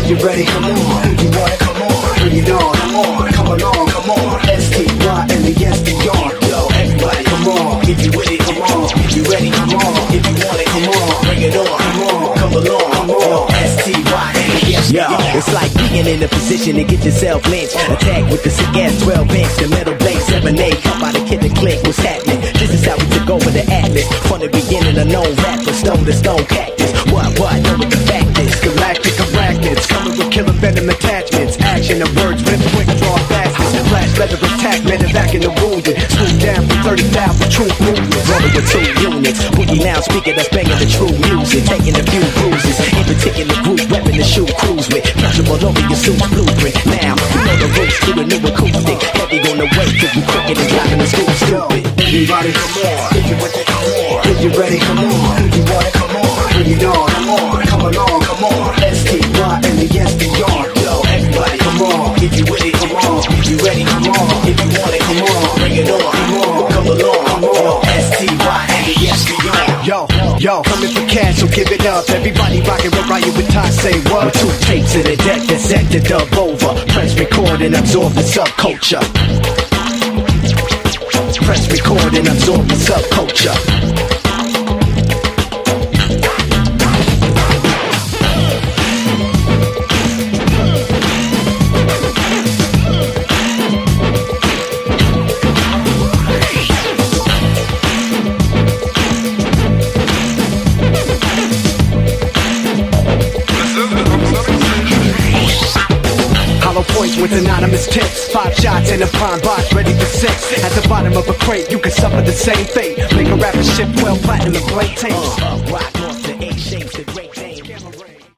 If you're ready, come on. You want it, come on. Bring it on, come on. Come along, come on. S-T-Y and the S-D-R. Yo, everybody, come on. If you with it, come on. If you ready, come on. If you want it, come on. Bring it on, come on. Come along, come on. S-T-Y and the S-D-R. Yo, it's like being in a position to get yourself lynched. Attack with the sick ass 12 inch, the metal blade 7-8. Come by the kid to click, what's happening? This is how we took over the atlas. From the beginning, a known rapper, stone to stone cactus. What, know what the fact is? Galactic arachnids, coming with killer venom attachments. Action of words, flip quick, draw fastest. Flash leather attack, back in the wounded. Swoop down for 30,000 truth movements. Rolling with 2 units. Boogie loudspeaker that's banging the true music. Taking a few bruises. In particular group, weapon the shoe cruise with. Comfortable over your suit's blueprint. Now, you know the roots to the new acoustic. Heavy on the way, cause we crooked and driving the school stupid. Everybody, come on. If you're with it, come on. If you're ready, come on. You want it, come on. Bring it on, come on. Come along, come on. S-T-Y and the S-D-R. Yo, everybody, come on. If you with it, come on. If you ready, come on. If you want it, come on. Bring it on, come on. Come along, come on. S-T-Y and the S-D-R. Yo, coming for cash, so give it up. Everybody rockin' with Riot with Ty, say what? With 2 tapes in the deck that set the dub over. Press record and absorb the subculture. Press record and absorb the subculture. Points with anonymous tips. 5 shots in a pine box ready for 6. At the bottom of a crate, you can suffer the same fate. Make a rapper ship 12 platinum and play tapes. Rock off the 8 shapes.